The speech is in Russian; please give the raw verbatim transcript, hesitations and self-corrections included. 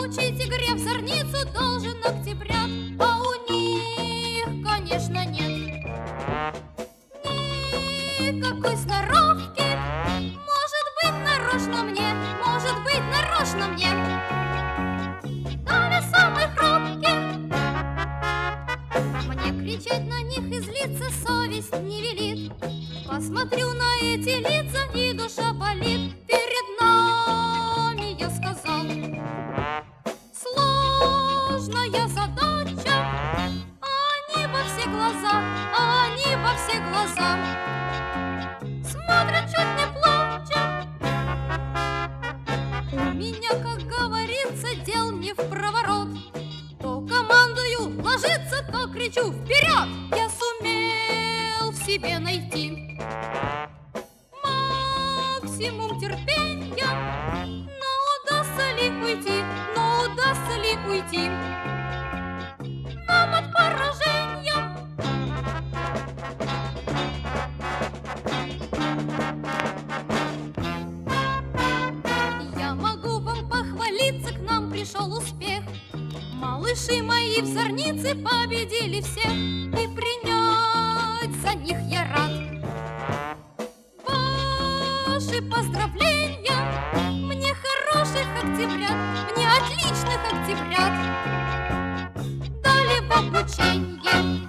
Получить игре в зорницу должен октябрят, а у них, конечно, нет никакой сноровки. Может быть, нарочно мне, может быть, нарочно мне дали самых робких. Мне кричать на них и злиться совесть не велит. Посмотрю на эти лица, и душа болит. Перед нами, я сказал, сложная задача. Они во все глаза, они во все глаза смотрят, чуть не плача. У меня, как говорится, дел не в проворот. То командую ложиться, то кричу вперед. Я сумел в себе найти максимум терпения, но удастся ли уйти, но удастся ли уйти нам от поражения? Я могу вам похвалиться, к нам пришел успех. Малыши мои в зорнице победили всех, и принять за них я рад ваши поздравления. Мне хороших октябрят, мне отличных октябрят дали в обучение.